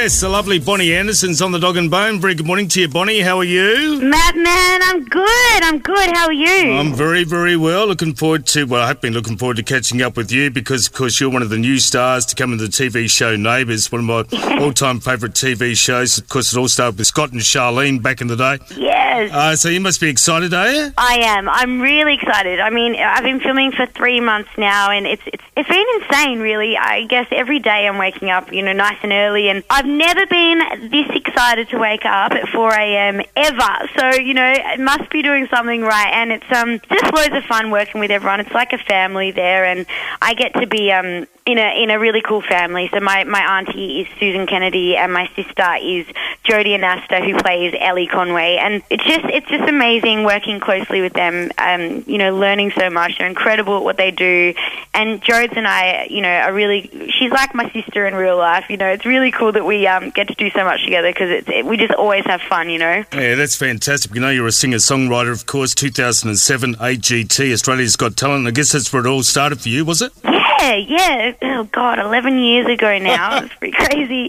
Yes, the lovely Bonnie Anderson's on the Dog and Bone. Very good morning to you, Bonnie. How are you? Matt, man, I'm good. How are you? I'm very, very well. I have been looking forward to catching up with you because, of course, you're one of the new stars to come into the TV show Neighbours, one of my all-time favourite TV shows. Of course, it all started with Scott and Charlene back in the day. Yes. So you must be excited, are you? I am. I'm really excited. I mean, I've been filming for 3 months now, and it's been insane, really. I guess every day I'm waking up, nice and early, and I've never been this excited to wake up at 4 a.m. ever. So, it must be doing something right, and it's just loads of fun working with everyone. It's like a family there, and I get to be in a really cool family. So my auntie is Susan Kennedy, and my sister is Jodie Anasta, who plays Ellie Conway, and it's just amazing working closely with them. Learning so much. They're incredible at what they do, and Jodes and I, are really. She's like my sister in real life. It's really cool that we get to do so much together because we just always have fun. Yeah, that's fantastic. You're a singer-songwriter, of course. 2007 AGT, Australia's Got Talent. I guess that's where it all started for you, was it? Yeah. Oh, God, 11 years ago now. It's pretty crazy.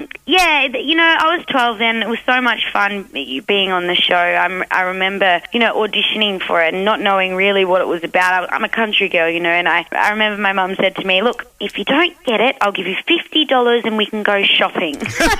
I was 12 then. It was so much fun being on the show. I remember, auditioning for it and not knowing really what it was about. I'm a country girl, and I remember my mum said to me, look, if you don't get it, I'll give you $50 and we can go shopping.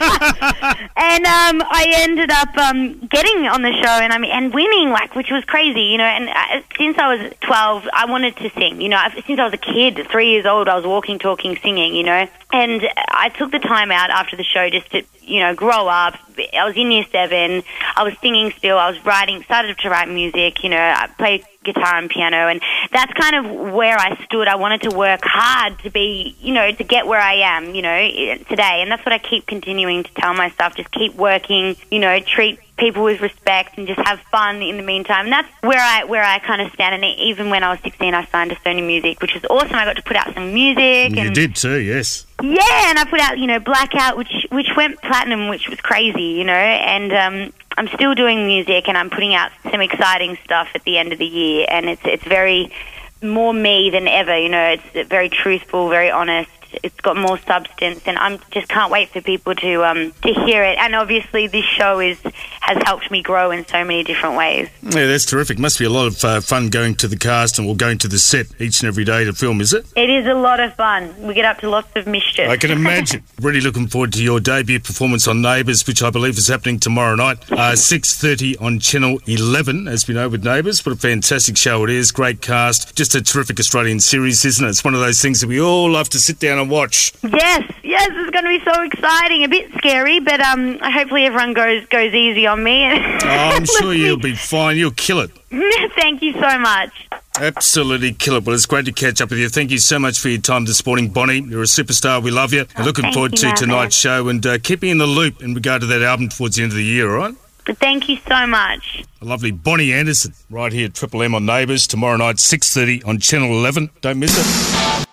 And I ended up getting on the show and winning, which was crazy, and since I was 12, I wanted to sing. Since I was a kid, 3 years old, I was walking, talking, singing, and I took the time out after the show just to, grow up. I was in year 7. I was singing still. I was started to write music. I played guitar and piano, and that's kind of where I stood. I wanted to work hard to be, to get where I am, today. And that's what I keep continuing to tell myself. Just keep working, treat people with respect and just have fun in the meantime. And that's where I kind of stand. And even when I was 16, I signed to Sony Music, which was awesome. I got to put out some music. You did too, yes. Yeah, and I put out, Blackout, which went platinum, which was crazy, and I'm still doing music, and I'm putting out some exciting stuff at the end of the year, and it's very more me than ever, it's very truthful, very honest. It's got more substance, and I just can't wait for people to hear it. And obviously, this show has helped me grow in so many different ways. Yeah, that's terrific. Must be a lot of fun going to the cast and going to the set each and every day to film, is it? It is a lot of fun. We get up to lots of mischief. I can imagine. Really looking forward to your debut performance on Neighbours, which I believe is happening tomorrow night, 6:30 on Channel 11, as we know with Neighbours. What a fantastic show it is. Great cast. Just a terrific Australian series, isn't it? It's one of those things that we all love to sit down and watch. Yes, it's going to be so exciting. A bit scary, but hopefully everyone goes easy on me. I'm sure you'll be fine. You'll kill it. Thank you so much. Absolutely kill it. Well, it's great to catch up with you. Thank you so much for your time this morning, Bonnie. You're a superstar. We love you. And looking forward to tonight's show, and keep me in the loop in regard to that album towards the end of the year, all right? Thank you so much. A lovely Bonnie Anderson right here at Triple M on Neighbours tomorrow night, 6:30 on Channel 11. Don't miss it.